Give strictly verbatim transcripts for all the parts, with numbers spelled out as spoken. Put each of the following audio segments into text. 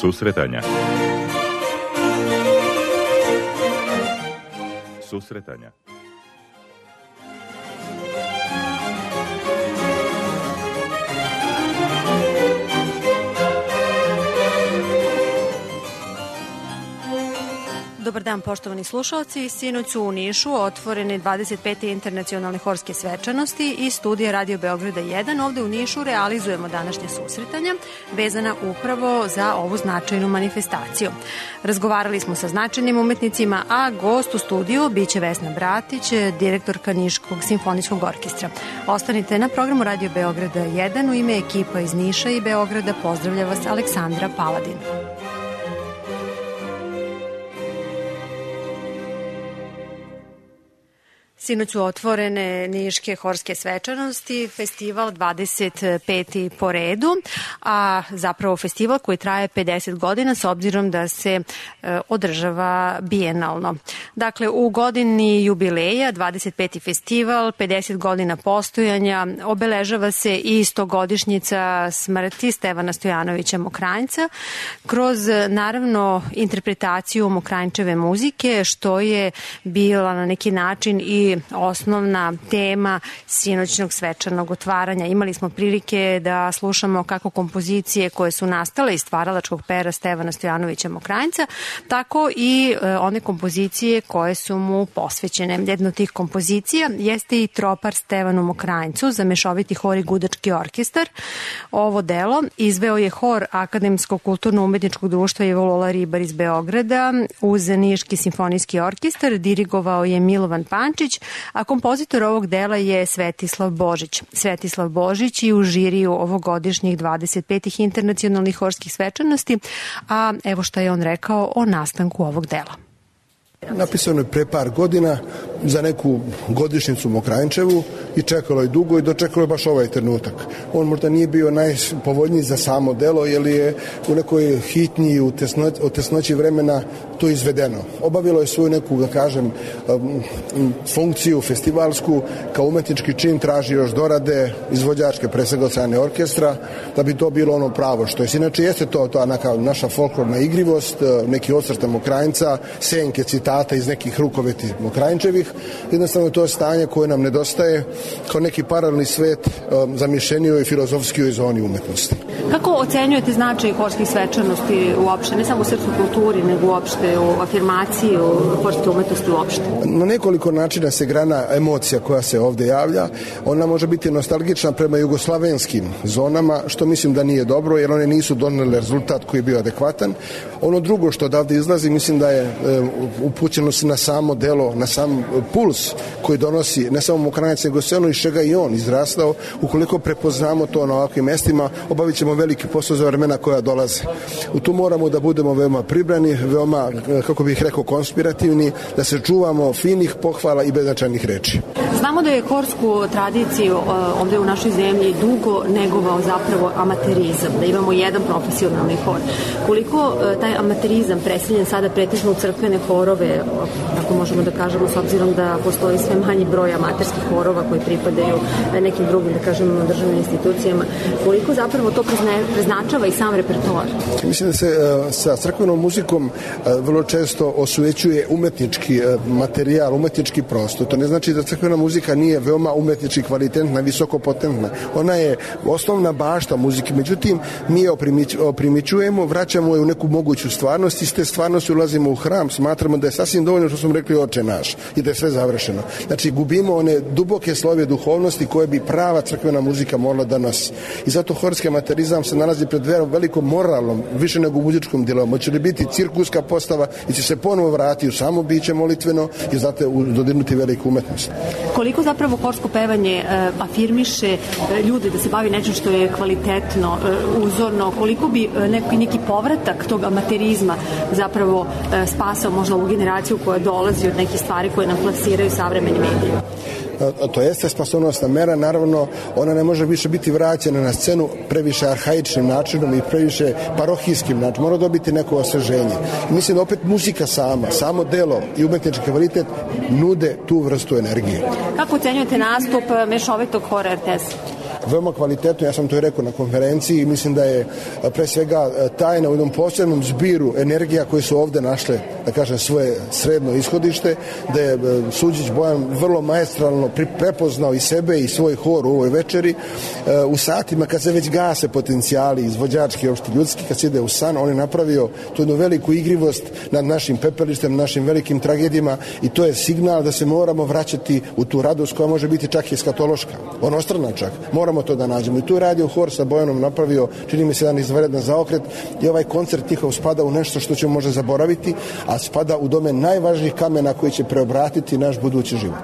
Susretanja. Susretanja. Dobar dan, poštovani slušalci. Sinoć su u Nišu otvorene dvadeset pete internacionalne horske svečanosti i studija Radio Beograda jedan. Ovde u Nišu realizujemo današnje susretanja vezana upravo za ovu značajnu manifestaciju. Razgovarali smo sa značajnim umetnicima, a gost u studiju biće Vesna Bratić, direktorka Niškog simfonijskog orkestra. Ostanite na programu Radio Beograda jedan. U ime ekipa iz Niša i Beograda pozdravlja vas Aleksandra Paladin. Sinoć su otvorene Niške horske svečanosti, festival dvadeset peti po redu, a zapravo festival koji traje pedeset godina s obzirom da se e, održava bijenalno. Dakle, u godini jubileja, dvadeset peti festival, pedeset godina postojanja, obeležava se i stogodišnjica smrti Stevana Stojanovića Mokranjca kroz, naravno, interpretaciju Mokranjčeve muzike, što je bila na neki način i osnovna tema sinoćnog svečanog otvaranja. Imali smo prilike da slušamo kako kompozicije koje su nastale iz stvaralačkog pera Stevana Stojanovića Mokranjca, tako i one kompozicije koje su mu posvećene. Jedna od tih kompozicija jeste i Tropar Stevanu Mokranjcu za mešoviti hor i gudački orkestar. Ovo delo izveo je hor Akademskog kulturno-umetničkog društva Ivo Lola Ribar iz Beograda uz Niški simfonijski orkestar, dirigovao je Milovan Pančić, a kompozitor ovog dela je Svetislav Božić. Svetislav Božić i u žiriju ovogodišnjih dvadeset petih internacionalnih horskih svečanosti, a evo šta je on rekao o nastanku ovog dela. Napisano je pre par godina za neku godišnjicu Mokranjčevu i čekalo je dugo i dočekalo je baš ovaj trenutak. On možda nije bio najpovoljniji za samo delo, jer je u nekoj hitnji u tesnoći, u tesnoći vremena to izvedeno. Obavilo je svoju neku, da kažem, funkciju festivalsku, kao umetnički čin traži još dorade izvođačke, pre svega od strane orkestra, da bi to bilo ono pravo što je. Inače jeste to, to neka naša folklorna igrivost, neki osvrt Mokranjca, senke, citata iz nekih rukoveti Mokranjčevih. Jednostavno to je stanje koje nam nedostaje kao neki paralelni svet um, zamišljenio i filozofskoj zoni umetnosti. Kako ocenjujete značaj horskih svečanosti uopšte, ne samo u srpskoj kulturi, nego uopšte u afirmaciji horske umetnosti uopšte? Na nekoliko načina se grana emocija koja se ovde javlja. Ona može biti nostalgična prema jugoslavenskim zonama, što mislim da nije dobro, jer one nisu donele rezultat koji je bio adekvatan. Ono drugo što odavde izlazi, mislim da je e, upućeno se na samo delo, na sam puls koji donosi ne samo Mokranjac, nego sve ono iz čega i on izrastao. Ukoliko prepoznamo to na ovakvim mestima, obavit ćemo veliki posao za vremena koja dolaze. U tu moramo da budemo veoma pribrani, veoma, kako bih rekao, konspirativni, da se čuvamo finih pohvala i beznačajnih reči. Znamo da je horsku tradiciju ovde u našoj zemlji dugo negovao zapravo amaterizam, da imamo jedan profesionalni hor. Koliko taj amaterizam preseljen sada pretežno u crkvene horove, ako možemo da kažemo, s obzirom da postoji sve manji broj amaterskih horova koji pripadaju nekim drugim, da kažemo, državnim institucijama, koliko zapravo to preznačava i sam repertoar? Mislim da se uh, sa crkvenom muzikom uh, vrlo često osujećuje umetnički uh, materijal, umetnički prostor. To ne znači da crkvena muzika nije veoma umetnički kvalitetna, visoko potentna. Ona je osnovna bašta muzike, međutim mi je oprimićujemo, vraćamo je u neku moguću stvarnost i iz te stvarnosti ulazimo u hram, smatramo da je sasvim dovoljno što smo rekli Oče naš i da je sve završeno. Znači gubimo one duboke slove duhovnosti koje bi prava crkvena muzika morala da nosi. I zato horski amaterizam se nalazi pred velikom moralnom, više nego muzičkom dilom. Hoće li biti cirkuska postava i će se ponovo vratiti u samo biće molitveno i zato dodirnuti veliku umetnost. Koliko zapravo horsko pevanje e, afirmiše e, ljude da se bavi nečim što je kvalitetno, e, uzorno, koliko bi e, neki, neki povratak tog amaterizma zapravo e, spasao možda ovu generaciju koja dolazi od nekih stvari koje nam plasiraju savremeni mediji? To jeste spasonosna mera, naravno ona ne može više biti vraćena na scenu previše arhaičnim načinom i previše parohijskim načinom, mora dobiti neko osveženje. Mislim da opet muzika sama, samo delo i umetnički kvalitet nude tu vrstu energije. Kako ocenjujete nastup mešovitog hora R T S? veoma kvalitetno, ja sam to i rekao na konferenciji i mislim da je pre svega tajna u jednom posebnom zbiru energija koje su ovde našle, da kažem, svoje sredno ishodište, da je Suđić Bojan vrlo maestralno prepoznao i sebe i svoj hor u ovoj večeri. U satima kad se već gase potencijali izvođački, opšte ljudski, kad se ide u san, on je napravio tu jednu veliku igrivost nad našim pepelištem, našim velikim tragedijama i to je signal da se moramo vraćati u tu radost koja može biti čak i eskatološka, onostrana čak. Moramo to da nađemo. I tu je radio hor sa Bojanom napravio, čini mi se, jedan izvanredan zaokret i ovaj koncert njihov spada u nešto što ćemo možda zaboraviti, a spada u domen najvažnijih kamena koji će preobratiti naš budući život.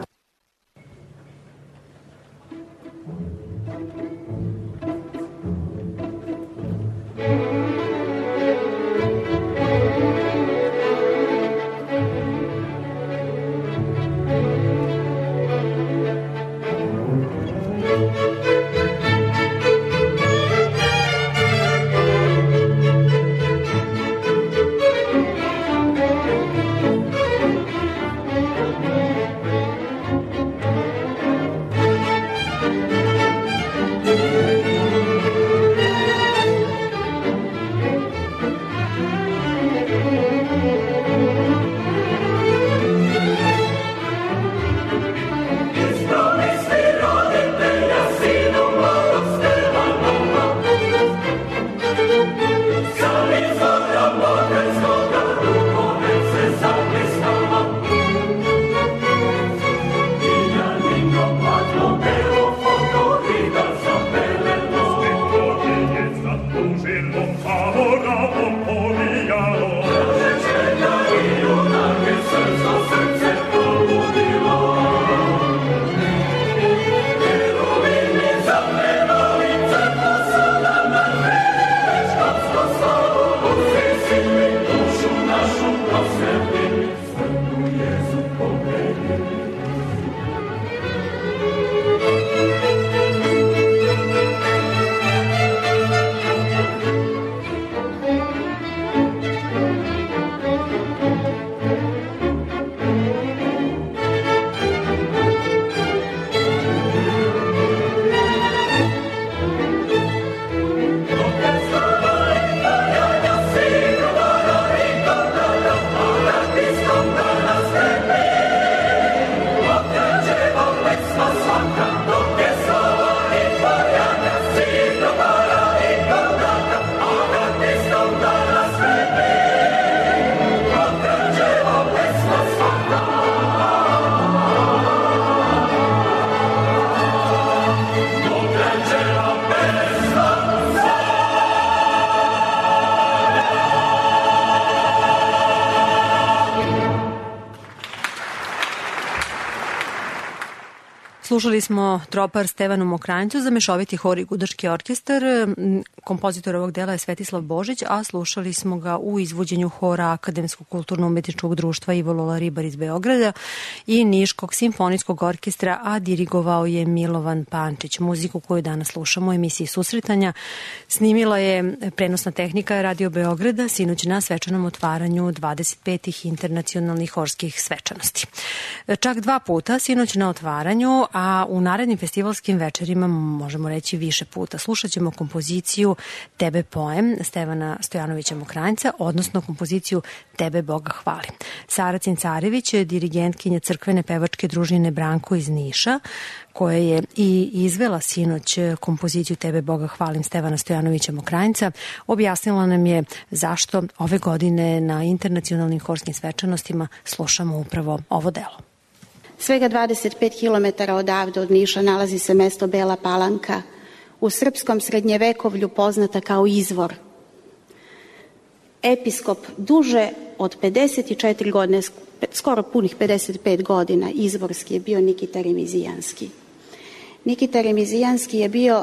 Slušali smo tropar Stevanu Mokranjcu za mešoviti hor i gudački orkestar. Kompozitor ovog dela je Svetislav Božić, a slušali smo ga u izvođenju hora Akademskog kulturno-umetničkog društva Ivo Lola Ribar iz Beograda i Niškog simfonijskog orkestra, a dirigovao je Milovan Pančić. Muziku koju danas slušamo u emisiji Susretanja snimila je prenosna tehnika Radio Beograda sinoć na svečanom otvaranju dvadeset petih internacionalnih horskih svečanosti. Čak dva puta sinoć na otvaranju, a u narednim festivalskim večerima možemo reći više puta. Slušat ćemo kompoziciju Tebe poem Stevana Stojanovića Mokranjca, odnosno kompoziciju Tebe Boga hvali. Sara Cincarević je dirigentkinja crkvene pevačke družine Branko iz Niša, koja je i izvela sinoć kompoziciju Tebe Boga hvalim Stevana Stojanovića Mokranjca. Objasnila nam je zašto ove godine na internacionalnim horskim svečanostima slušamo upravo ovo delo. Svega dvadeset pet kilometara odavde od Niša nalazi se mesto Bela Palanka, u srpskom srednjevekovlju poznata kao izvor. Episkop duže od pedeset četiri godine, skoro punih pedeset pet godina, izvorski je bio Nikita Remizijanski. Nikita Remizijanski je bio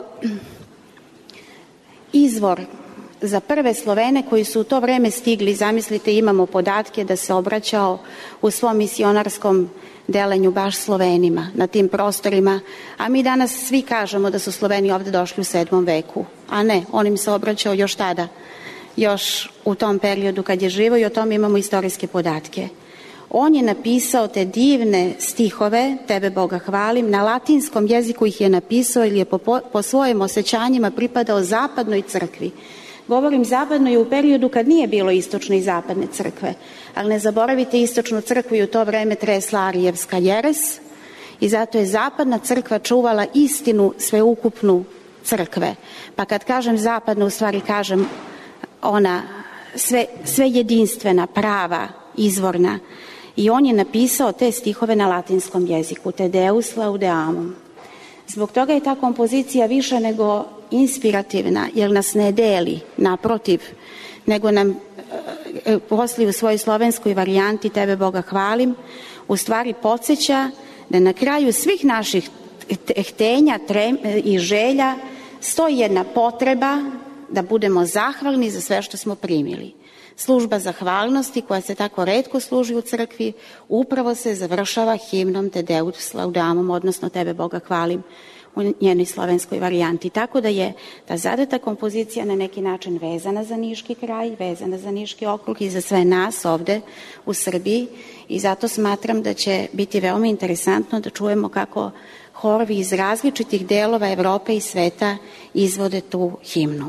izvor za prve Slovene koji su u to vreme stigli, zamislite, imamo podatke da se obraćao u svom misionarskom delenju baš Slovenima na tim prostorima, a mi danas svi kažemo da su Sloveni ovde došli u sedmom veku, a ne, on im se obraćao još tada, još u tom periodu kad je živo i o tome imamo istorijske podatke. On je napisao te divne stihove, Tebe Boga hvalim, na latinskom jeziku ih je napisao ili je po, po svojim osjećanjima pripadao zapadnoj crkvi. Govorim zapadnoj u periodu kad nije bilo istočne i zapadne crkve, ali ne zaboravite, istočnu crkvu i u to vreme tresla arijevska jeres i zato je zapadna crkva čuvala istinu sveukupnu crkve. Pa kad kažem zapadna, u stvari kažem ona sve, sve jedinstvena, prava, izvorna. I on je napisao te stihove na latinskom jeziku, Te Deus Laudeamum. Zbog toga je ta kompozicija više nego inspirativna, jer nas ne deli, naprotiv, nego nam e, posli u svojoj slovenskoj varijanti Tebe Boga hvalim, u stvari podsjeća da na kraju svih naših htenja trem, i želja stoji jedna potreba da budemo zahvalni za sve što smo primili. Služba zahvalnosti koja se tako retko služi u crkvi upravo se završava himnom Te Deus Laudeamum, odnosno Tebe Boga hvalim u njenoj slovenskoj varijanti. Tako da je ta zadata kompozicija na neki način vezana za Niški kraj, vezana za Niški okrug i za sve nas ovde u Srbiji i zato smatram da će biti veoma interesantno da čujemo kako horovi iz različitih delova Evrope i sveta izvode tu himnu.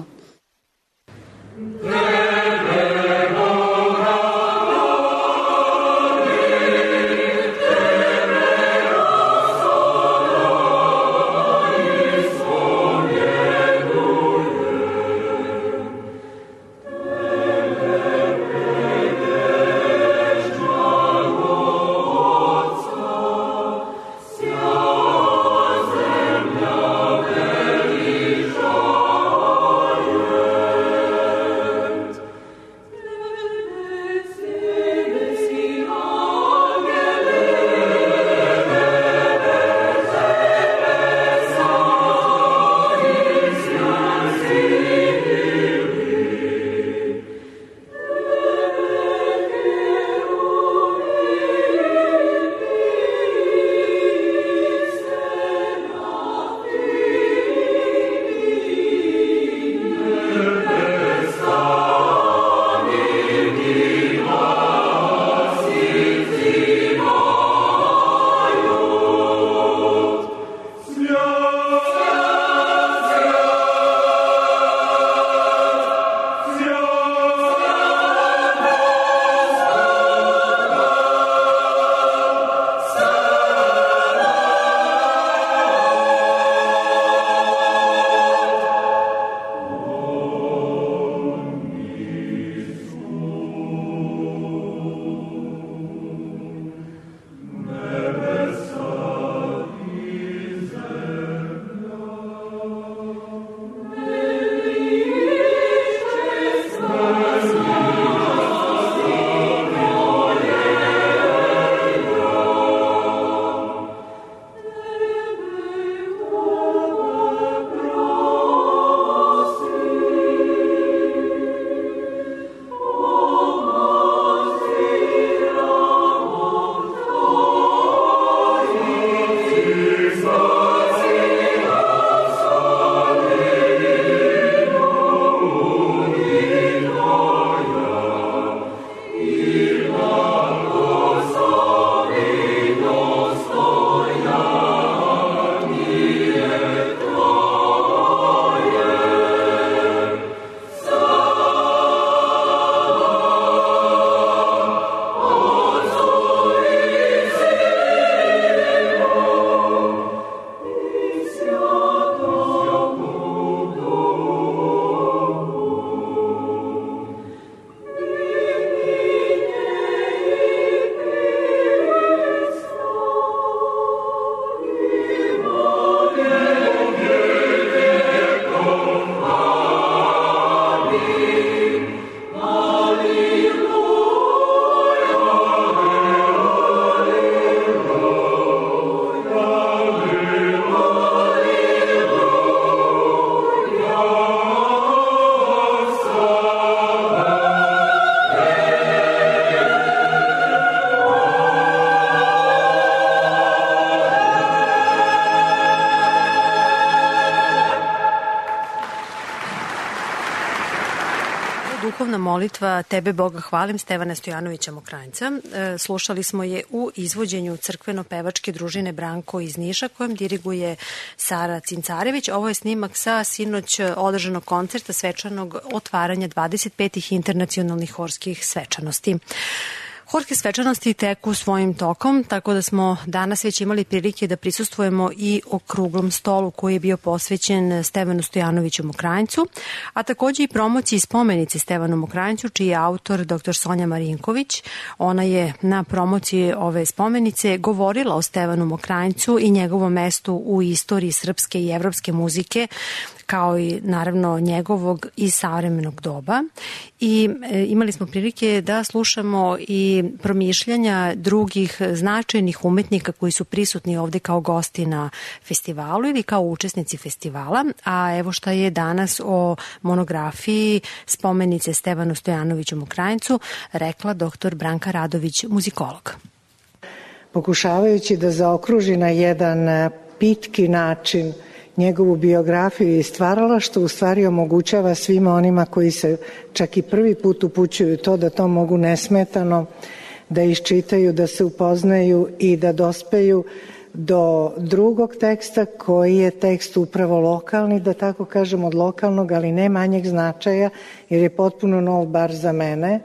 duhovna molitva Tebe Boga hvalim Stevana Stojanovića Mokranjca. Slušali smo je u izvođenju crkveno-pevačke družine Branko iz Niša, kojem diriguje Sara Cincarević. Ovo je snimak sa sinoć održanog koncerta svečanog otvaranja dvadeset petih internacionalnih horskih svečanosti. Horske svečanosti teku svojim tokom, tako da smo danas već imali prilike da prisustvujemo i okruglom stolu koji je bio posvećen Stevanu Stojanoviću Mokranjcu, a takođe i promociji spomenice Stevanu Mokranjcu, čiji je autor dr Sonja Marinković. Ona je na promociji ove spomenice govorila o Stevanu Mokranjcu i njegovom mestu u istoriji srpske i evropske muzike, kao i naravno njegovog i savremenog doba. I e, imali smo prilike da slušamo i promišljanja drugih značajnih umetnika koji su prisutni ovde kao gosti na festivalu ili kao učesnici festivala. A evo šta je danas o monografiji spomenice Stevanu Stojanoviću Mokranjcu rekla dr Branka Radović, muzikolog. Pokušavajući da zaokruži na jedan pitki način njegovu biografiju i stvaralaštvo, u stvari omogućava svima onima koji se čak i prvi put upućuju to da to mogu nesmetano da iščitaju, da se upoznaju i da dospeju do drugog teksta koji je tekst upravo lokalni, da tako kažem od lokalnog, ali ne manjeg značaja, jer je potpuno nov bar za mene.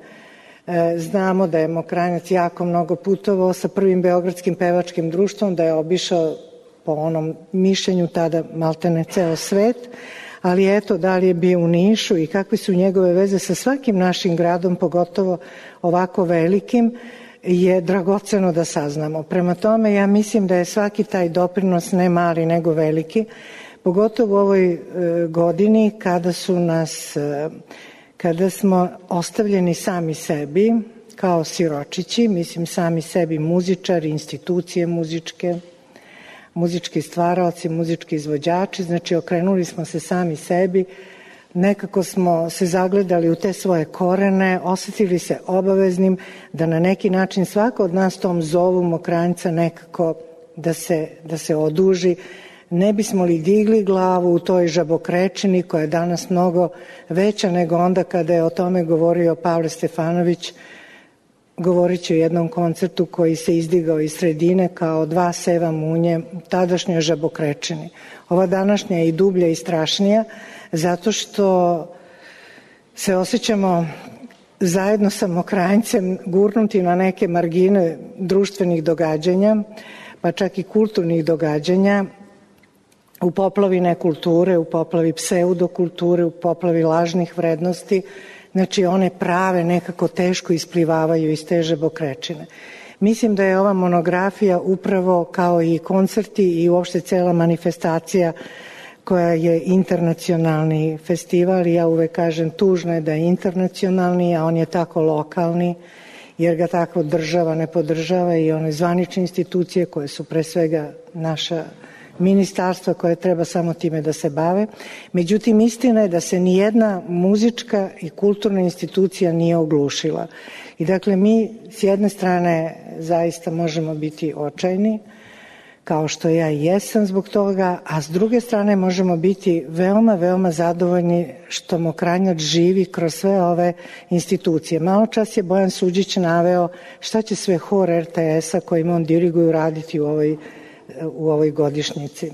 Znamo da je Mokranjac jako mnogo putovao sa prvim Beogradskim pevačkim društvom, da je obišao po onom mišljenju tada maltene ceo svet, ali eto, da li je bio u Nišu i kakve su njegove veze sa svakim našim gradom, pogotovo ovako velikim, je dragoceno da saznamo. Prema tome, ja mislim da je svaki taj doprinos ne mali nego veliki, pogotovo u ovoj e, godini kada su nas, e, kada smo ostavljeni sami sebi, kao siročići, mislim sami sebi muzičari, institucije muzičke, muzički stvaraoci, muzički izvođači, znači okrenuli smo se sami sebi, nekako smo se zagledali u te svoje korene, osetili se obaveznim da na neki način svako od nas tom zovu Mokranjca nekako da se, da se oduži. Ne bismo li digli glavu u toj žabokrečini koja je danas mnogo veća nego onda kada je o tome govorio Pavle Stefanović, govoreći o jednom koncertu koji se izdigao iz sredine kao dva seva munje tadašnjoj žabokrečini. Ova današnja je i dublja i strašnija zato što se osjećamo zajedno sa Mokranjcem gurnuti na neke margine društvenih događanja, pa čak i kulturnih događanja, u poplavi nekulture, u poplavi pseudokulture, u poplavi lažnih vrednosti. Znači one prave nekako teško isplivavaju iz te žabokrečine. Mislim da je ova monografija upravo kao i koncerti i uopšte cela manifestacija koja je internacionalni festival, i ja uvek kažem tužno je da je internacionalni, a on je tako lokalni, jer ga tako država ne podržava i one zvanične institucije koje su pre svega naša ministarstva koje treba samo time da se bave. Međutim, istina je da se nijedna muzička i kulturna institucija nije oglušila. I dakle, mi s jedne strane zaista možemo biti očajni, kao što ja i jesam zbog toga, a s druge strane možemo biti veoma, veoma zadovoljni što Mokranjac živi kroz sve ove institucije. Malo čas je Bojan Suđić naveo šta će sve hor er te es-a kojim on diriguju raditi u ovoj u ovoj godišnjici.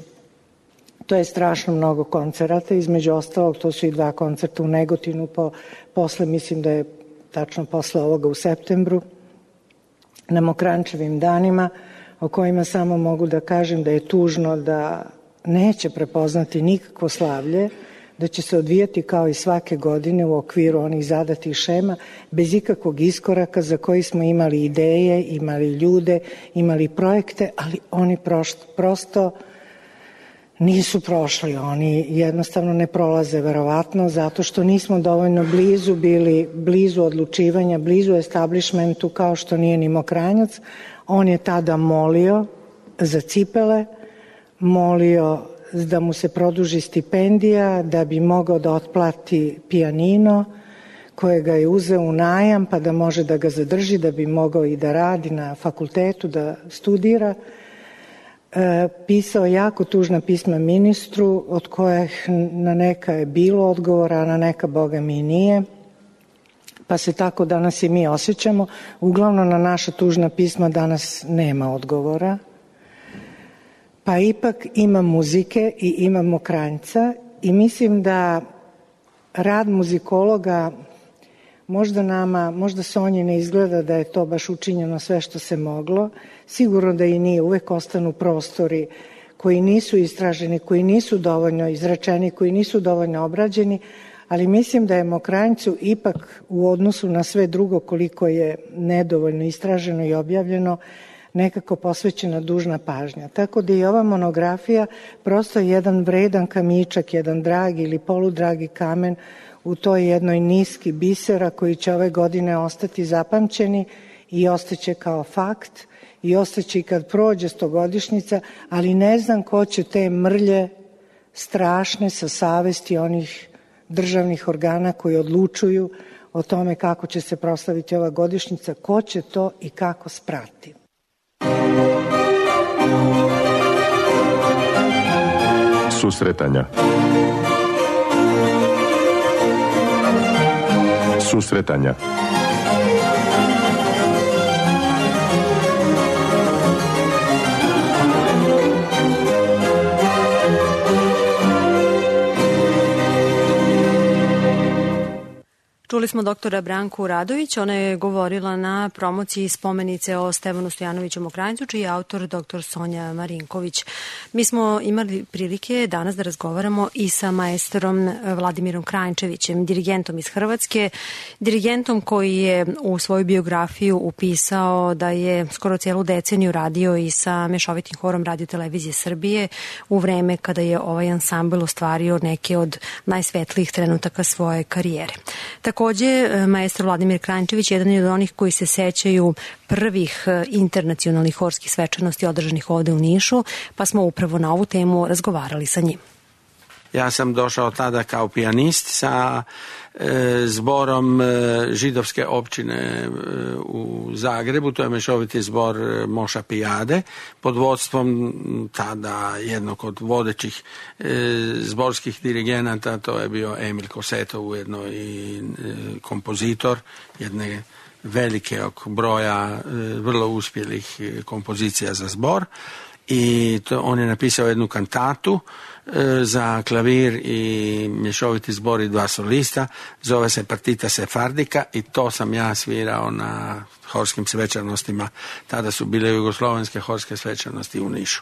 To je strašno mnogo koncerata, između ostalog to su i dva koncerta u Negotinu, po, posle, mislim da je tačno posle ovoga u septembru, na Mokranjčevim danima, o kojima samo mogu da kažem da je tužno da neće prepoznati nikakvo slavlje, da će se odvijati kao i svake godine u okviru onih zadatih šema, bez ikakvog iskoraka za koji smo imali ideje, imali ljude, imali projekte, ali oni prosto, prosto nisu prošli. Oni jednostavno ne prolaze, verovatno, zato što nismo dovoljno blizu bili, blizu odlučivanja, blizu establishmentu, kao što nije ni Mokranjac. On je tada molio za cipele, molio da mu se produži stipendija, da bi mogao da otplati pijanino koje ga je uzeo u najam, pa da može da ga zadrži, da bi mogao i da radi na fakultetu, da studira. E, pisao jako tužna pisma ministru, od kojih na neka je bilo odgovora, a na neka, boga mi, nije. pa se tako danas i mi osjećamo. Uglavnom na naša tužna pisma danas nema odgovora. Pa ipak ima muzike i ima Mokranjca i mislim da rad muzikologa možda nama, možda Sonji ne izgleda da je to baš učinjeno sve što se moglo. Sigurno da i nije. Uvek ostanu prostori koji nisu istraženi, koji nisu dovoljno izrečeni, koji nisu dovoljno obrađeni, ali mislim da je Mokranjcu ipak u odnosu na sve drugo koliko je nedovoljno istraženo i objavljeno nekako posvećena dužna pažnja. Tako da i ova monografija prosto je jedan vredan kamičak, jedan dragi ili poludragi kamen u toj jednoj niski bisera koji će ove godine ostati zapamćeni i ostaće kao fakt i ostaće i kad prođe stogodišnjica, ali ne znam ko će te mrlje strašne sa savesti onih državnih organa koji odlučuju o tome kako će se proslaviti ova godišnjica, ko će to i kako sprati. Susretanja. Susretanja. Čuli smo doktora Branku Radović, ona je govorila na promociji spomenice o Stevanu Stojanoviću Mokranjcu, čiji je autor doktor Sonja Marinković. Mi smo imali prilike danas da razgovaramo i sa maestrom Vladimirom Kranjčevićem, dirigentom iz Hrvatske, dirigentom koji je u svoju biografiju upisao da je skoro cijelu deceniju radio i sa mešovitim horom Radio Televizije Srbije u vreme kada je ovaj ansambl ostvario neke od najsvetlijih trenutaka svoje karijere. Takođe, maestro Vladimir Kranjčević jedan je od onih koji se sećaju prvih internacionalnih horskih svečanosti održanih ovde u Nišu, pa smo upravo na ovu temu razgovarali sa njim. Ja sam došao tada kao pijanist sa e, zborom e, židovske općine e, u Zagrebu, to je mešoviti zbor Moša Pijade, pod vodstvom tada jednog od vodećih e, zborskih dirigenata, to je bio Emil Kosetov, ujedno i e, kompozitor jedne velike broja e, vrlo uspjelih kompozicija za zbor. I to, on je napisao jednu kantatu e, za klavir i mješoviti zbor i dva solista, zove se Partita Sefardika i to sam ja svirao na horskim svečanostima, tada su bile jugoslovenske horske svečanosti u Nišu.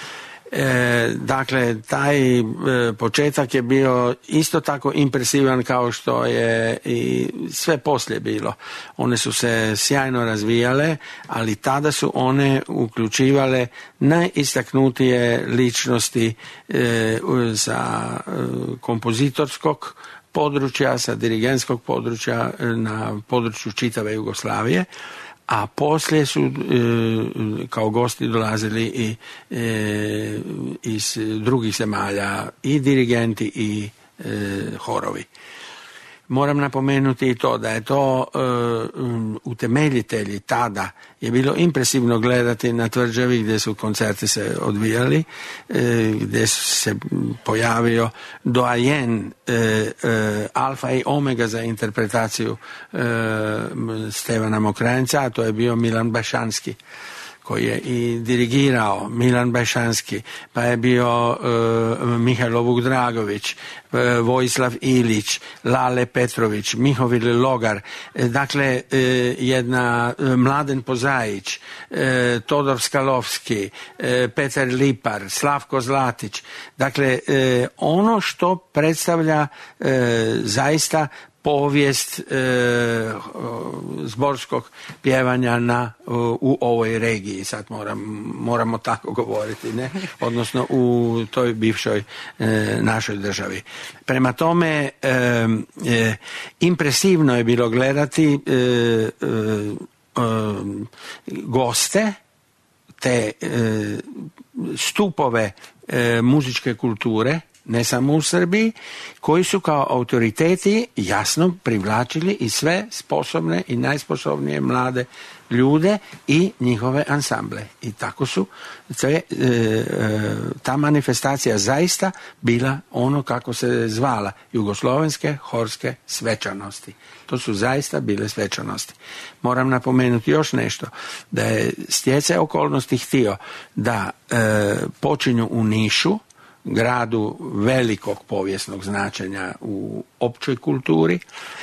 E, dakle, taj e, početak je bio isto tako impresivan kao što je i sve poslije bilo. One su se sjajno razvijale, ali tada su one uključivale najistaknutije ličnosti e, sa e, kompozitorskog područja, sa dirigentskog područja na području čitave Jugoslavije. A poslije su e, kao gosti dolazili i e, iz drugih zemalja i dirigenti i e, horovi. Moram napomenuti i to da je to e, utemeljitelji tada je bilo impresivno gledati na Tvrđavi gdje su koncerti se odvijali, e, gdje su se pojavio doajen e, e, alfa i omega za interpretaciju e, Stevana Mokranjca, a to je bio Milan Bašanski, koji je i dirigirao, Milan Bašanski, pa je bio e, Mihajlo Vukdragović, e, Vojislav Ilić, Lale Petrović, Mihovil Logar, e, dakle e, jedna e, Mladen Pozajić, e, Todor Skalovski, e, Petar Lipar, Slavko Zlatić, dakle e, ono što predstavlja e, zaista povijest e, zborskog pjevanja na, u, u ovoj regiji, sad moram, moramo tako govoriti, ne? Odnosno u toj bivšoj e, našoj državi. Prema tome, e, e, impresivno je bilo gledati e, e, e, goste, te e, stupove e, muzičke kulture ne samo u Srbiji, koji su kao autoriteti jasno privlačili i sve sposobne i najsposobnije mlade ljude i njihove ansamble. I tako su te, e, ta manifestacija zaista bila ono kako se zvala, jugoslovenske horske svečanosti. To su zaista bile svečanosti. Moram napomenuti još nešto, da je stjecaj okolnosti htio da e, počinju u Nišu, gradu velikog povijesnog značenja u općoj kulturi,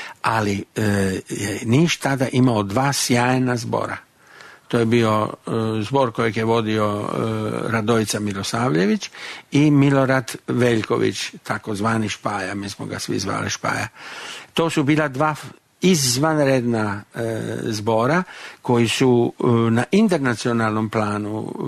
ali e, je Niš tada imao dva sjajna zbora. To je bio e, zbor kojeg je vodio e, Radojica Milosavljević i Milorad Veljković, takozvani Špaja, mi smo ga svi zvali Špaja. To su bila dva izvanredna e, zbora koji su e, na internacionalnom planu e,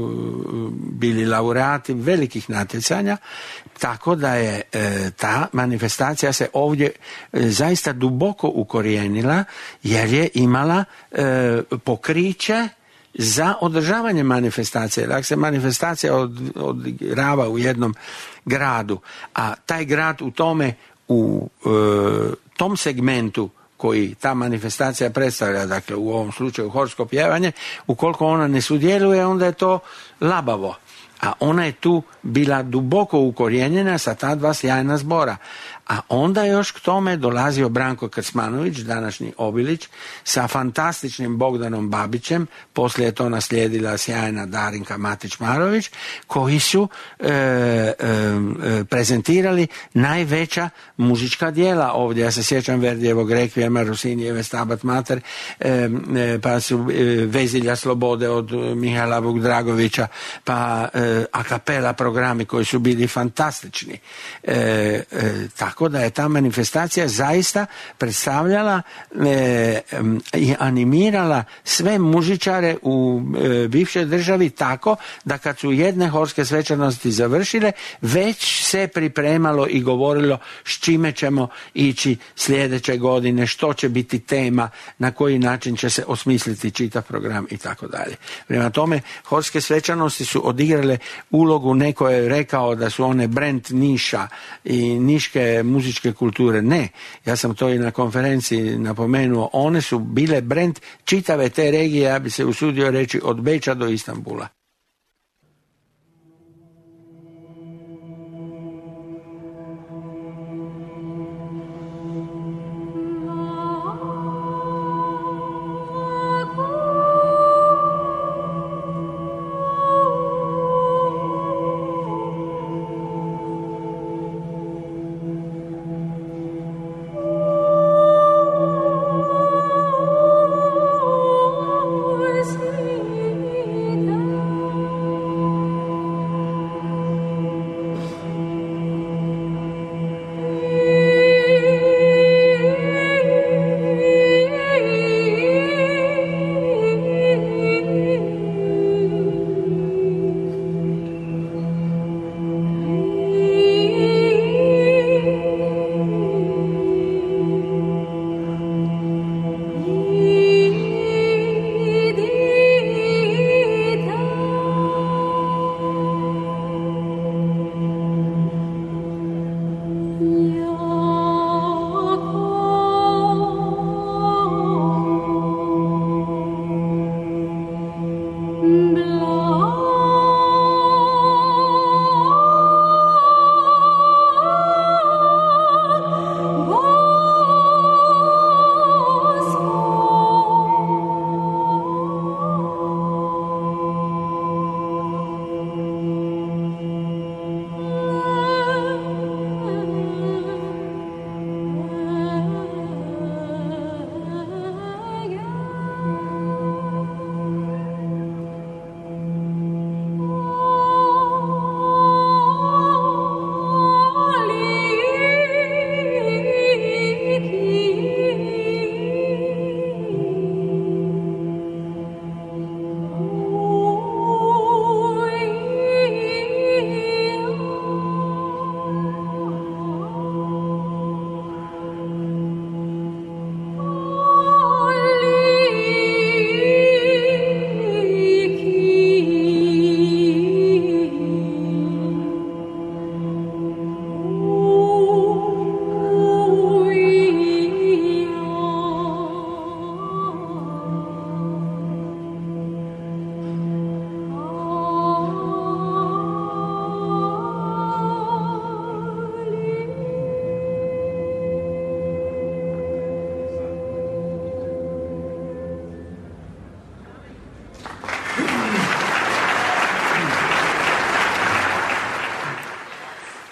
bili laureati velikih natjecanja, tako da je e, ta manifestacija se ovdje e, zaista duboko ukorijenila, jer je imala e, pokriće za održavanje manifestacije. Dakle, se manifestacija od, odigrava u jednom gradu, a taj grad u tome, u e, tom segmentu koji ta manifestacija predstavlja, dakle u ovom slučaju horsko pjevanje, ukoliko ona ne sudjeluje, onda je to labavo. A ona je tu bila duboko ukorijenjena sa ta dva sjajna zbora. A onda još k tome dolazio Branko Krsmanović, današnji Obilić, sa fantastičnim Bogdanom Babićem, poslije je to naslijedila sjajna Darinka Matić-Marović, koji su e, e, prezentirali najveća muzička djela ovdje. Ja se sjećam Verdijevog Rekvijema, Rosinijeve Stabat Mater, e, e, pa su e, Vezilja slobode od Mihaela Vukdragovića, pa e, a kapela programi koji su bili fantastični. E, e, tako da je ta manifestacija zaista predstavljala e, i animirala sve muzičare u e, bivšoj državi tako da kad su jedne horske svečanosti završile, već se pripremalo i govorilo s čime ćemo ići sljedeće godine, što će biti tema, na koji način će se osmisliti čitav program i tako dalje. Prema tome, horske svečanosti su odigrale ulogu, neko je rekao da su one brand Niša i niške muzičke kulture. Ne, ja sam to i na konferenciji napomenuo, one su bile brand čitave te regije, ja bi se usudio reći od Beča do Istanbula. Thank you.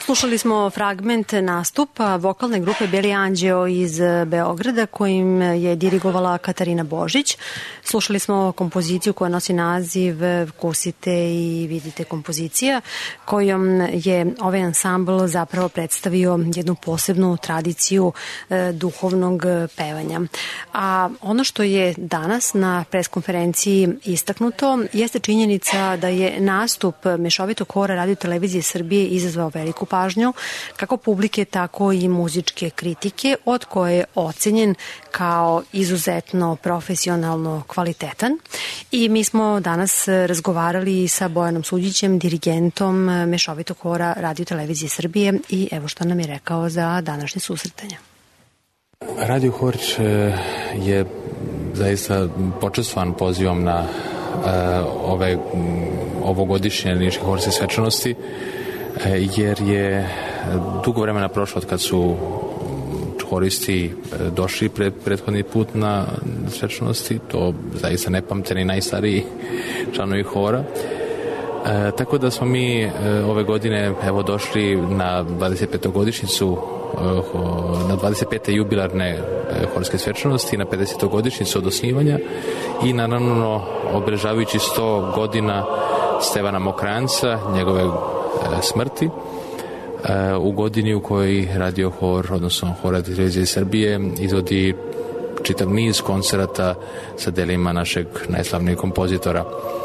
Slušali smo fragment nastupa vokalne grupe Beli Anđeo iz Beograda kojim je dirigovala Katarina Božić. Slušali smo kompoziciju koja nosi naziv Kusite i vidite kompozicija kojom je ovaj ansambl zapravo predstavio jednu posebnu tradiciju e, duhovnog pevanja. A ono što je danas na preskonferenciji istaknuto jeste činjenica da je nastup mešovitog hora Radio Televizije Srbije izazvao veliku pažnju kako publike, tako i muzičke kritike, od koje je ocenjen kao izuzetno profesionalno kvalitetan. I mi smo danas razgovarali sa Bojanom Suđićem, dirigentom mešovitog hora Radio Televizije Srbije, i evo što nam je rekao za današnje susretanje. Radio hor je zaista počastvovan pozivom na uh, ove ovogodišnje niške horske svečanosti, jer je dugo vremena prošlo od kad su horisti došli pred, prethodni put na svečanosti, to zaista nepamteni najstariji članovi hora. E, tako da smo mi e, ove godine evo došli na dvadeset petogodišnjicu, e, na dvadeset pete jubilarne e, horske svečanosti, na pedesetu godišnjicu od osnivanja i naravno obeležavajući sto godina Stevana Mokranjca, njegove e, smrti, e, u godini u kojoj Radio hor, odnosno Hor Radio Televizije Srbije, izvodi čitav niz koncerata sa delima našeg najslavnijeg kompozitora.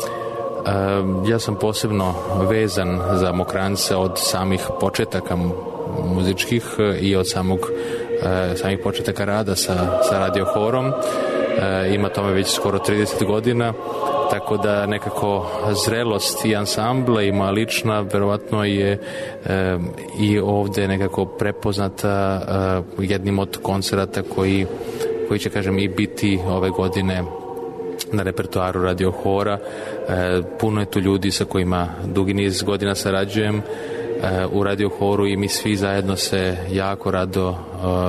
Ja sam posebno vezan za Mokranjca od samih početaka muzičkih i od samog, samih početaka rada sa, sa Radio horom. Ima tome već skoro trideset godina, tako da nekako zrelost i ansambla i moja lična verovatno je i ovde nekako prepoznata jednim od koncerata koji, koji će, kažem, i biti ove godine na repertoaru Radio hora. E, puno je tu ljudi sa kojima dugi niz godina sarađujem e, u Radio horu i mi svi zajedno se jako rado e,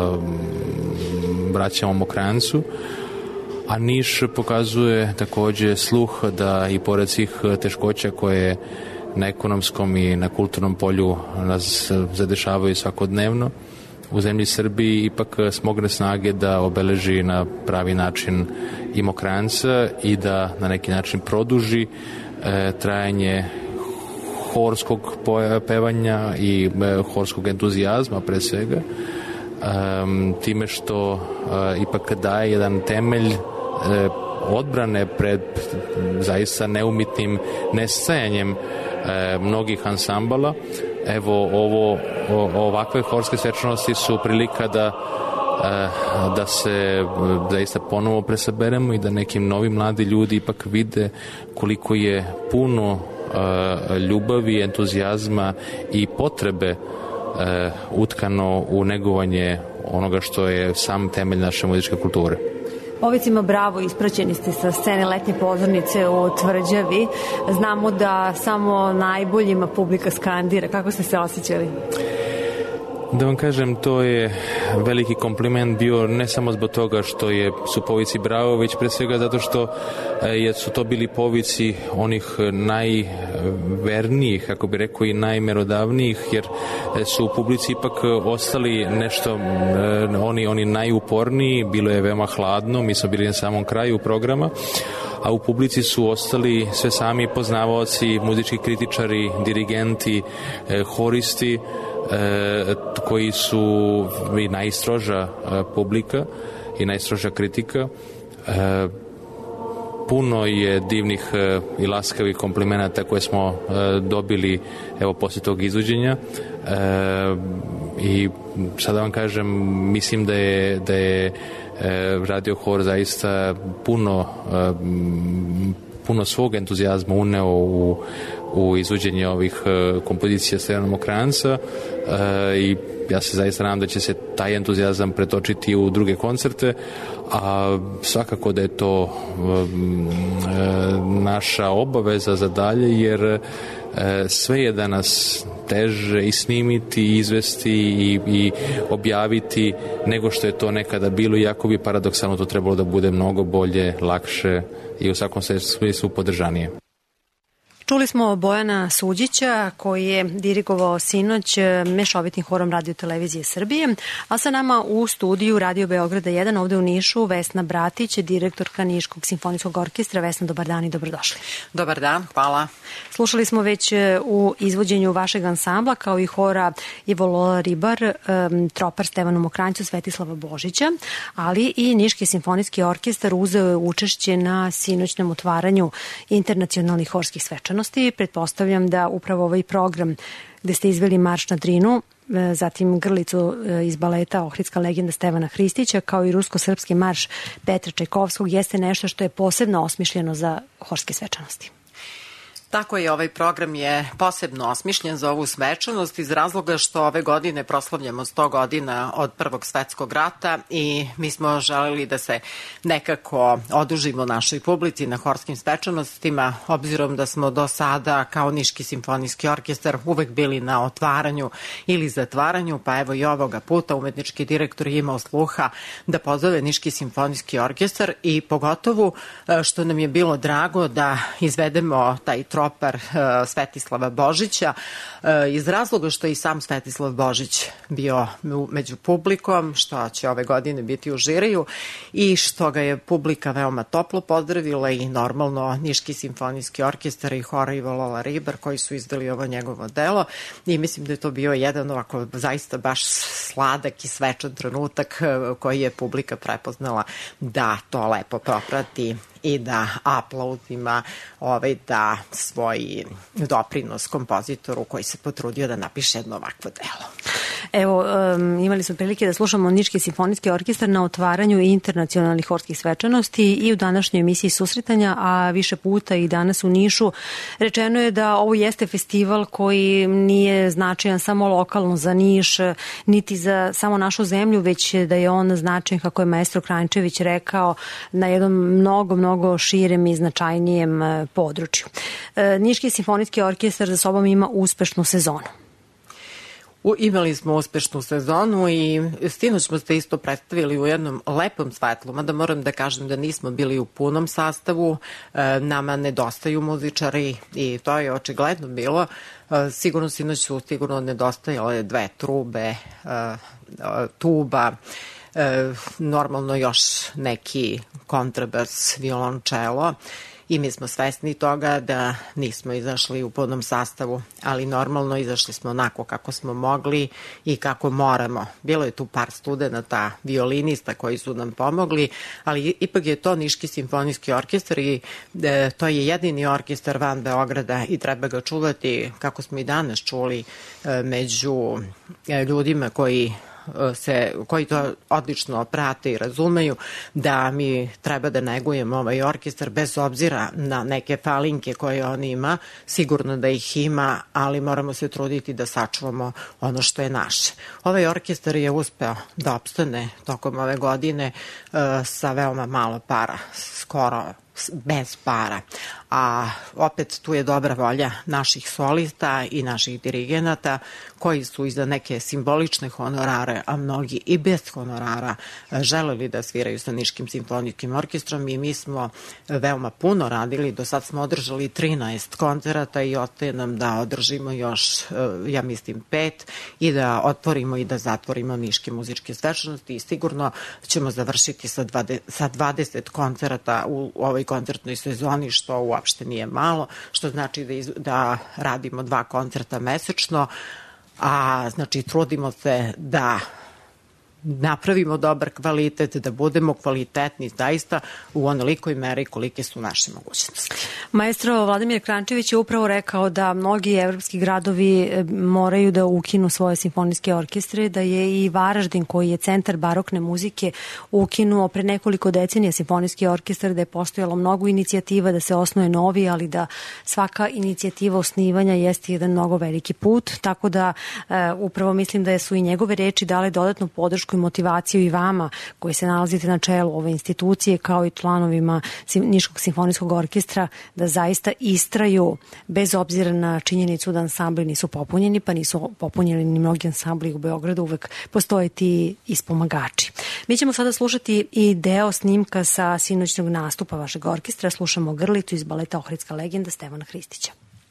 vraćamo Mokranjcu, a Niš pokazuje takođe sluh da i pored svih teškoća koje na ekonomskom i na kulturnom polju nas zadešavaju svakodnevno, u zemlji Srbiji ipak smogne snage da obeleži na pravi način i Mokranjca i da na neki način produži e, trajanje horskog pevanja i e, horskog entuzijazma pre svega, e, time što e, ipak daje jedan temelj e, odbrane pred zaista neumitnim nestajanjem e, mnogih ansambala. Evo, ovo, o, ovakve horske svečanosti su prilika da, da se zaista ponovo presaberemo i da neki novi mladi ljudi ipak vide koliko je puno ljubavi, entuzijazma i potrebe utkano u negovanje onoga što je sam temelj naše muzičke kulture. Povicima bravo, ispraćeni ste sa scene letnje pozornice u Tvrđavi. Znamo da samo najboljima publika skandira. Kako ste se osjećali? Da vam kažem, to je veliki kompliment bio ne samo zbog toga što je, su povici bravo, već pre svega zato što je, su to bili povici onih najvernijih, kako bi rekao, i najmerodavnijih, jer su u publici ipak ostali nešto, oni, oni najuporniji, bilo je veoma hladno, mi smo bili na samom kraju programa, a u publici su ostali sve sami poznavaoci, muzički kritičari, dirigenti, horisti, E, koji su i najstroža e, publika i najstroža kritika. E, puno je divnih e, i laskavih komplimenata koje smo e, dobili evo posle tog izvođenja, e, i sada vam kažem, mislim da je, da je e, Radio hor zaista puno e, puno svog entuzijazma uneo u, u izvođenje ovih uh, kompozicija Stevana Mokranjca, uh, i ja se zaista nadam da će se taj entuzijazam pretočiti u druge koncerte, a svakako da je to um, uh, naša obaveza za dalje, jer uh, sve je danas teže i snimiti, i izvesti i, i objaviti nego što je to nekada bilo, iako bi paradoksalno to trebalo da bude mnogo bolje, lakše i u svakom smislu podržanije. Čuli smo Bojana Suđića koji je dirigovao sinoć mešovitim horom Radio Televizije Srbije, a sa nama u studiju Radio Beograda jedan ovde u Nišu Vesna Bratić, direktorka Niškog simfonijskog orkestra. Vesna, dobar dan i dobrodošli. Dobar dan, hvala. Slušali smo već u izvođenju vašeg ansambla kao i hora Ivo Lola Ribar, tropar Stevanu Mokranjcu, Svetislava Božića, ali i Niški simfonijski orkestar uzeo je učešće na sinoćnom otvaranju internacionalnih horskih svečanosti. Pretpostavljam da upravo ovaj program gde ste izveli Marš na Drinu, zatim Grlicu iz baleta Ohridska legenda Stevana Hristića, kao i rusko-srpski marš Petra Čajkovskog, jeste nešto što je posebno osmišljeno za horske svečanosti. Tako je, ovaj program je posebno osmišljen za ovu svečanost iz razloga što ove godine proslavljamo sto godina od Prvog svetskog rata i mi smo želeli da se nekako odužimo našoj publici na horskim svečanostima, obzirom da smo do sada kao Niški simfonijski orkestar uvek bili na otvaranju ili zatvaranju, pa evo i ovoga puta umetnički direktor je imao sluha da pozove Niški simfonijski orkestar i pogotovo što nam je bilo drago da izvedemo taj tropar Svetislava Božića, iz razloga što je i sam Svetislav Božić bio među publikom, što će ove godine biti u žiriju i što ga je publika veoma toplo pozdravila i normalno Niški simfonijski orkestar i hora Ivo Lola Ribar koji su izdali ovo njegovo delo i mislim da je to bio jedan ovako zaista baš sladak i svečan trenutak koji je publika prepoznala da to lepo poprati i da aplaudima ovaj, da svoj doprinos kompozitoru koji se potrudio da napiše jedno ovakvo delo. Evo, um, imali smo prilike da slušamo Niški simfonijski orkestar na otvaranju internacionalnih horskih svečanosti i u današnjoj emisiji Susretanja, a više puta i danas u Nišu. Rečeno je da ovo jeste festival koji nije značajan samo lokalno za Niš, niti za samo našu zemlju, već da je on značajan, kako je maestro Kranjčević rekao, na jednom mnogo, mnogo širem i značajnijem području. Niški simfonijski orkestar za sobom ima uspešnu sezonu. U, imali smo uspešnu sezonu i sinoć smo se isto predstavili u jednom lepom svetlu, mada moram da kažem da nismo bili u punom sastavu, e, nama nedostaju muzičari i to je očigledno bilo. E, sigurno sinoć su sigurno nedostajale dve trube, e, tuba, e, normalno još neki kontrabas, violončelo. I mi smo svesni toga da nismo izašli u punom sastavu, ali normalno izašli smo onako kako smo mogli i kako moramo. Bilo je tu par studenata, violinista koji su nam pomogli, ali ipak je to Niški simfonijski orkestar i e, to je jedini orkestar van Beograda i treba ga čuvati, kako smo i danas čuli, e, među e, ljudima koji se, koji to odlično prate i razumeju, da mi treba da negujemo ovaj orkestar bez obzira na neke falinke koje on ima, sigurno da ih ima, ali moramo se truditi da sačuvamo ono što je naše. Ovaj orkestar je uspeo da opstane tokom ove godine uh, sa veoma malo para, skoro bez para, a opet tu je dobra volja naših solista i naših dirigenata koji su i za neke simbolične honorare, a mnogi i bez honorara želeli da sviraju sa Niškim simfonijskim orkestrom i mi smo veoma puno radili, do sad smo održali trinaest koncerata i ostaje nam da održimo još, ja mislim, pet i da otvorimo i da zatvorimo Niške muzičke svečanosti i sigurno ćemo završiti sa dvadeset, sa dvadeset koncerata u ovoj koncertnoj sezoni, što uopšte nije malo, što znači da, iz, da radimo dva koncerta mesečno, a znači trudimo se da napravimo dobar kvalitet, da budemo kvalitetni zaista u onolikoj meri kolike su naše mogućnosti. Maestro Vladimir Kranjčević je upravo rekao da mnogi evropski gradovi moraju da ukinu svoje simfonijske orkestre, da je i Varaždin, koji je centar barokne muzike, ukinuo pre nekoliko decenija simfonijski orkestar, da je postojalo mnogo inicijativa da se osnuje novi, ali da svaka inicijativa osnivanja jeste jedan mnogo veliki put, tako da e, upravo mislim da su i njegove reči dale dodatnu podršku i motivaciju i vama koji se nalazite na čelu ove institucije, kao i članovima Niškog simfonijskog orkestra, da zaista istraju bez obzira na činjenicu da ansambli nisu popunjeni, pa nisu popunjeni ni mnogi ansambli u Beogradu, uvek postoje ti ispomagači. Mi ćemo sada slušati i deo snimka sa sinoćnog nastupa vašeg orkestra. Slušamo Grlicu iz baleta Ohridska legenda Stevana Hristića.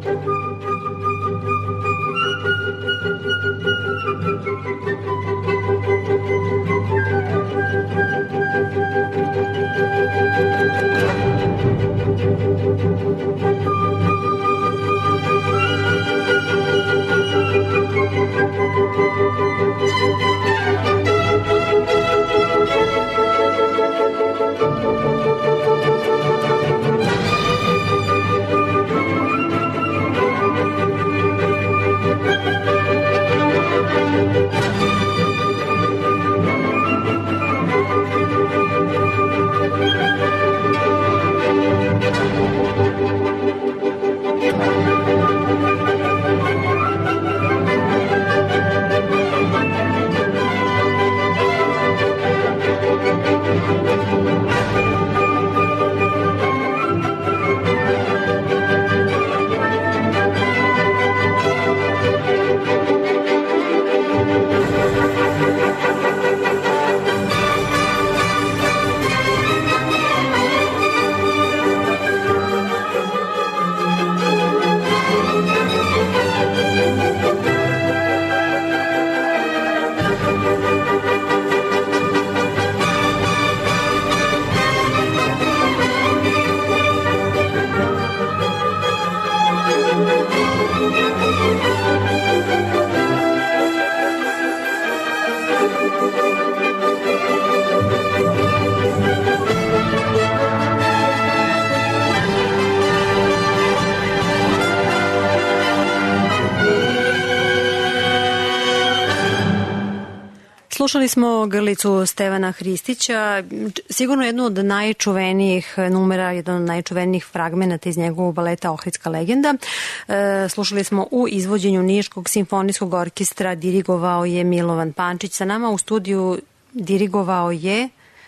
Slušali smo Grlicu Stevana Hristića, sigurno jednu od najčuvenijih numera, jedan od najčuvenijih fragmenata iz njegovog baleta Ohridska legenda. E, slušali smo u izvođenju Niškog simfonijskog orkestra, dirigovao je Milovan Pančić. Sa nama u studiju dirigovao je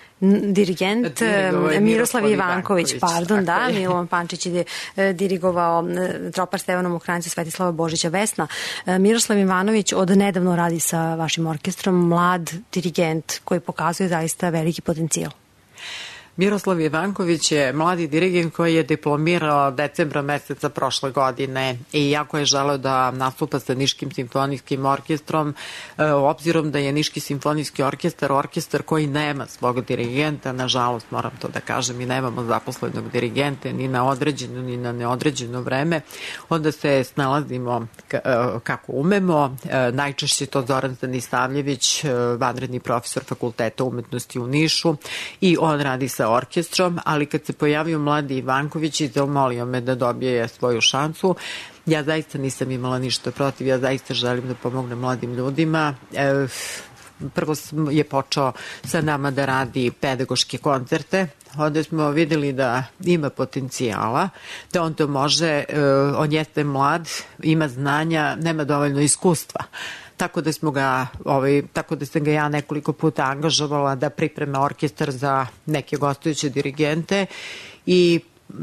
dirigent Miroslav Ivanković, pardon, da, Milovan Pančić je dirigovao tropar Stevanom Ukrajinca, Svetislava Božića, Vesna. Miroslav Ivanović od nedavno radi sa vašim orkestrom, mlad dirigent koji pokazuje zaista veliki potencijal. Miroslav Ivanković je mladi dirigent koji je diplomirao decembra meseca prošle godine i jako je želeo da nastupa sa Niškim simfonijskim orkestrom, obzirom da je Niški simfonijski orkestar orkestar koji nema svog dirigenta, nažalost moram to da kažem, mi nemamo zaposlenog dirigenta ni na određeno ni na neodređeno vreme, onda se snalazimo kako umemo, najčešće to Zoran Stanisavljević, vanredni profesor Fakulteta umetnosti u Nišu, i on radi sa orkestrom, ali kad se pojavio mladi Ivanković i zamolio me da dobije svoju šansu, ja zaista nisam imala ništa protiv, ja zaista želim da pomognem mladim ljudima. E, prvo je počeo sa nama da radi pedagoške koncerte, onda smo videli da ima potencijala, da on to može, on jeste mlad, ima znanja, nema dovoljno iskustva. Tako da smo ga, ovaj, tako da sam ga ja nekoliko puta angažovala da pripreme orkestar za neke gostujuće dirigente i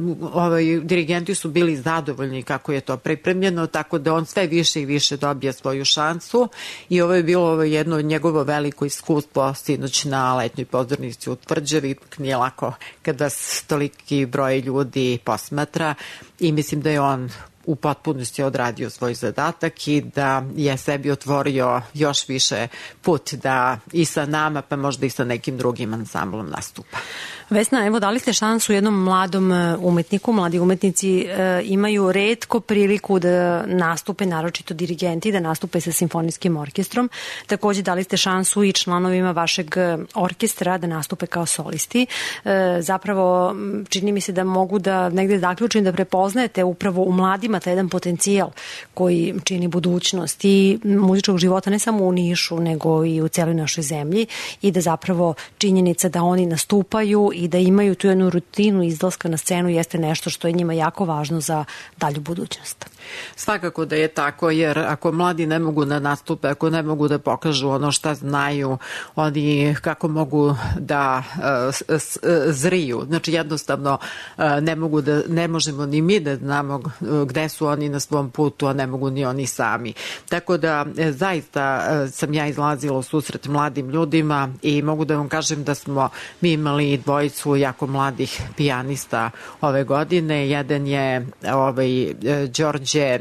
ovaj, dirigenti su bili zadovoljni kako je to pripremljeno, tako da on sve više i više dobija svoju šansu i ovo je bilo ovo jedno njegovo veliko iskustvo sinoć na letnjoj pozornici u Tvrđavi. Nije lako kada toliki broj ljudi posmatra i mislim da je on u potpunosti odradio svoj zadatak i da je sebi otvorio još više put da i sa nama, pa možda i sa nekim drugim ansamblom nastupa. Vesna, evo dali ste šansu jednom mladom umetniku. Mladi umetnici e, imaju retko priliku da nastupe, naročito dirigenti, da nastupe sa simfonijskim orkestrom. Takođe dali ste šansu i članovima vašeg orkestra da nastupe kao solisti. E, zapravo čini mi se da mogu da negde zaključim da prepoznajete upravo u mladima taj jedan potencijal koji čini budućnost i muzičkog života ne samo u Nišu nego i u celoj našoj zemlji i da zapravo činjenica da oni nastupaju i da imaju tu jednu rutinu izlaska na scenu jeste nešto što je njima jako važno za dalju budućnost. Svakako da je tako, jer ako mladi ne mogu da nastupe, ako ne mogu da pokažu ono šta znaju, oni kako mogu da uh, zriju. Znači jednostavno uh, ne mogu da, ne možemo ni mi da znamo gde gde su oni na svom putu, a ne mogu ni oni sami. Tako da zaista sam ja izlazila u susret mladim ljudima i mogu da vam kažem da smo mi imali dvojicu jako mladih pijanista ove godine. Jedan je ovaj, Đorđe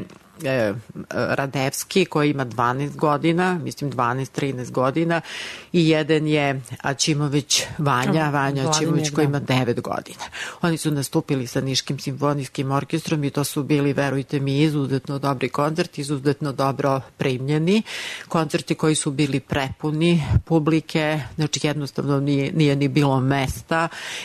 Radevski koji ima dvanaest godina, mislim dvanaest trinaest godina, i jedan je Aćimović Vanja, Vanja Aćimović koji ima devet godina. Oni su nastupili sa Niškim simfonijskim orkestrom i to su bili, verujte mi, izuzetno dobri koncerti, izuzetno dobro primljeni koncerti koji su bili prepuni publike, znači jednostavno nije, nije ni bilo mesta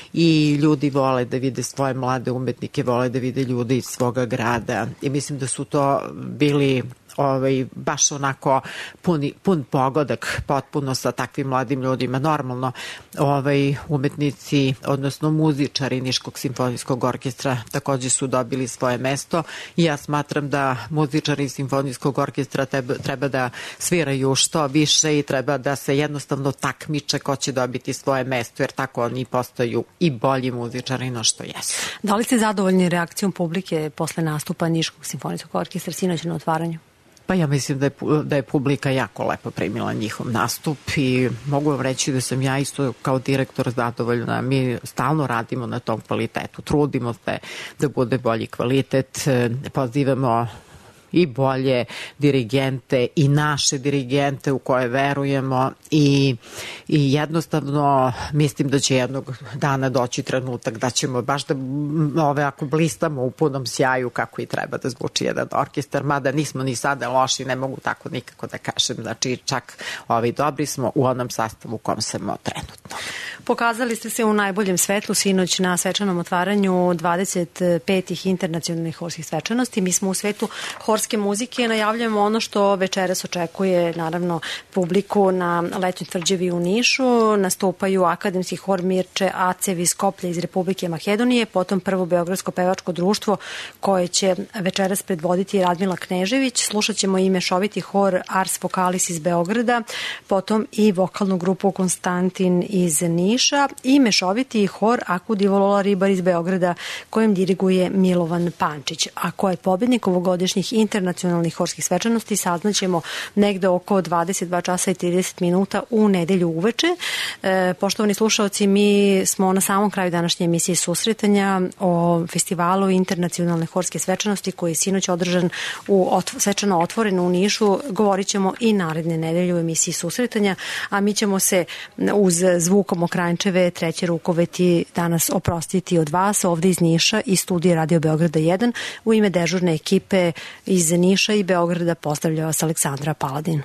i ljudi vole da vide svoje mlade umetnike, vole da vide ljude iz svoga grada i mislim da su to bili ovaj, baš onako puni, pun pogodak potpuno sa takvim mladim ljudima. Normalno ovaj, umetnici, odnosno muzičari Niškog simfonijskog orkestra takođe su dobili svoje mesto i ja smatram da muzičari simfonijskog orkestra treba, treba da sviraju što više i treba da se jednostavno takmiče ko će dobiti svoje mesto, jer tako oni postaju i bolji muzičari no što jesu. Da li ste zadovoljni reakcijom publike posle nastupa Niškog simfonijskog orkestra sinoć na otvaranju? Pa ja mislim da je, da je publika jako lepo primila njihov nastup i mogu vam reći da sam ja isto kao direktor zadovoljna. Mi stalno radimo na tom kvalitetu, trudimo se da bude bolji kvalitet, pozivamo i bolje dirigente i naše dirigente u koje verujemo i, i jednostavno mislim da će jednog dana doći trenutak da ćemo baš da ove ako blistamo u punom sjaju kako i treba da zvuči jedan orkestar, mada nismo ni sada loši, ne mogu tako nikako da kažem, znači čak ovi dobri smo u onom sastavu u kom smo trenutno. Pokazali ste se u najboljem svetlu sinoć na svečanom otvaranju dvadeset petih internacionalnih horskih svečanosti. Mi smo u svetu horske muzike, najavljamo ono što večeras očekuje naravno publiku na letnjoj tvrđavi u Nišu. Nastupaju akademski hor Mirče Acev iz Skoplja iz Republike Makedonije, potom prvo Beogradsko pevačko društvo koje će večeras predvoditi Radmila Knežević. Slušat ćemo i mešoviti hor Ars Vokalis iz Beograda, potom i vokalnu grupu Konstantin iz Niša i mešoviti hor Akudi Volola Ribar iz Beograda kojem diriguje Milovan Pančić. A ko je pobednik ovogodišnjih internacionalnih horskih svečanosti saznaćemo negde oko dvadeset dva časa i trideset minuta u nedelju uveče. E, poštovani slušalci, mi smo na samom kraju današnje emisije susretanja o festivalu internacionalne horske svečanosti koji je sinoć održan u otv svečano otvoreno u Nišu. Govorit ćemo i naredne nedelje u emisiji susretanja, a mi ćemo se uz zvukom Okrančeve treće rukoveti danas oprostiti od vas ovde iz Niša i studije Radio Beograda jedan. U ime dežurne ekipe iz Niša i Beograda pozdravlja vas Aleksandra Paladin.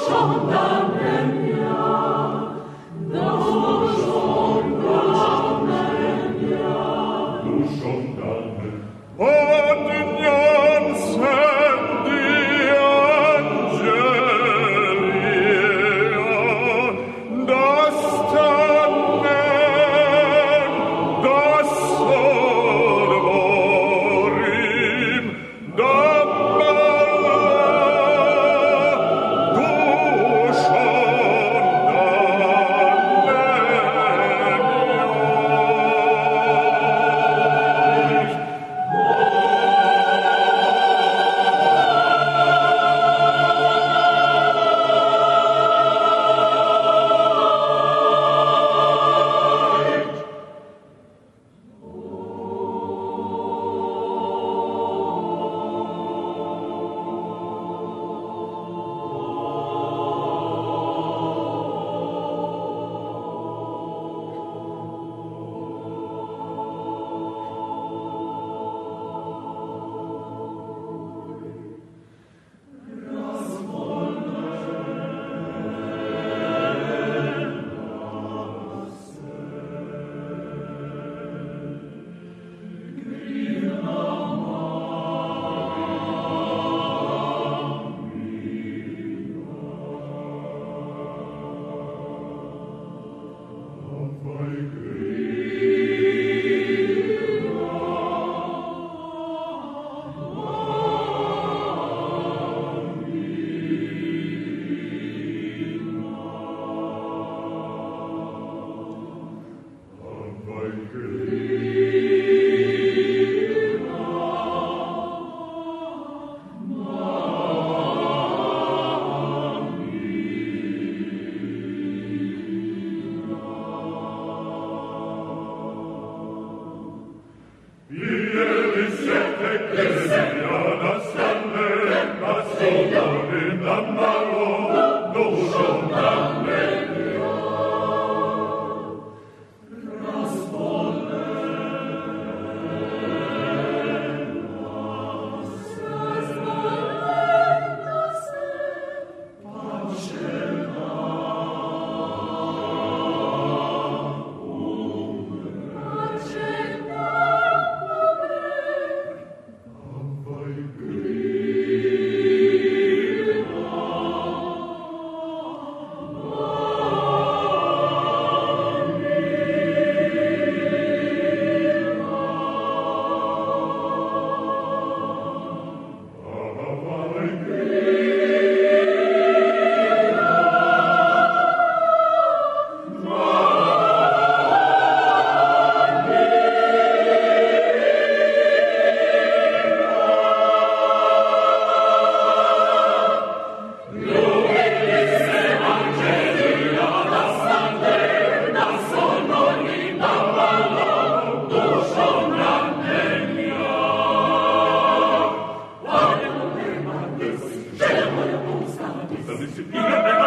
Disciplina